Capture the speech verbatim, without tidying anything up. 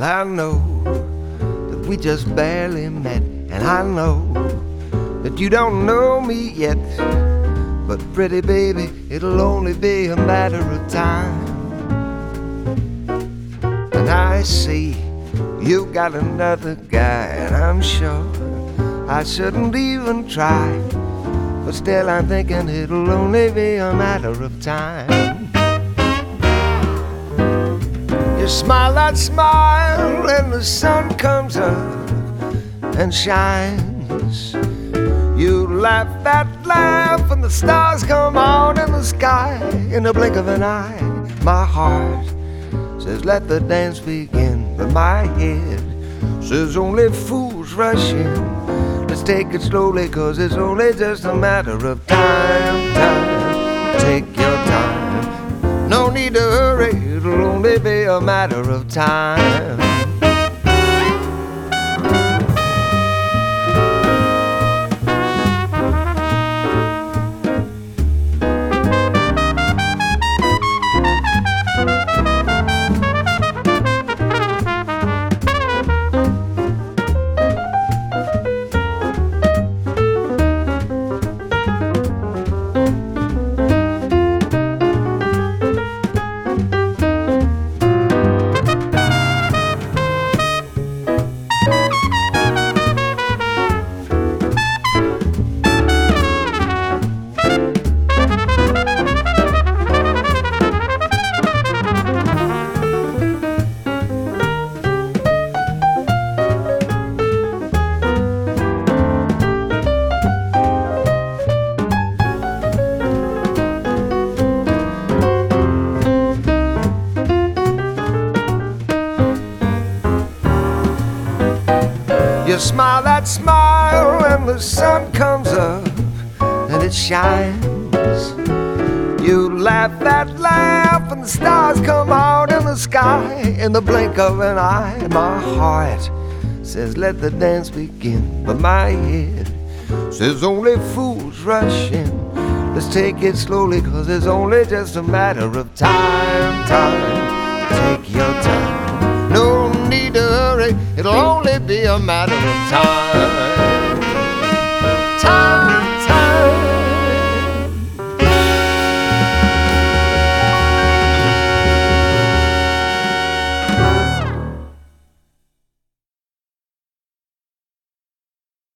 I know that we just barely met, and I know that you don't know me yet. But pretty baby, it'll only be a matter of time. And I see you got another guy, and I'm sure I shouldn't even try. But still I'm thinking it'll only be a matter of time. You smile that smile and the sun comes up and shines. You laugh that laugh and the stars come out in the sky in the blink of an eye. My heart says let the dance begin, but my head says only fools rush in. Let's take it slowly, cause it's only just a matter of time. Time, take your time. No need to hurry, it'll only be a matter of time. You smile that smile and the sun comes up and it shines. You laugh that laugh and the stars come out in the sky in the blink of an eye. My heart says let the dance begin, but my head says only fools rush in. Let's take it slowly, cause it's only just a matter of time. Time, take your time. No need to hurry, it'll only be a matter of time.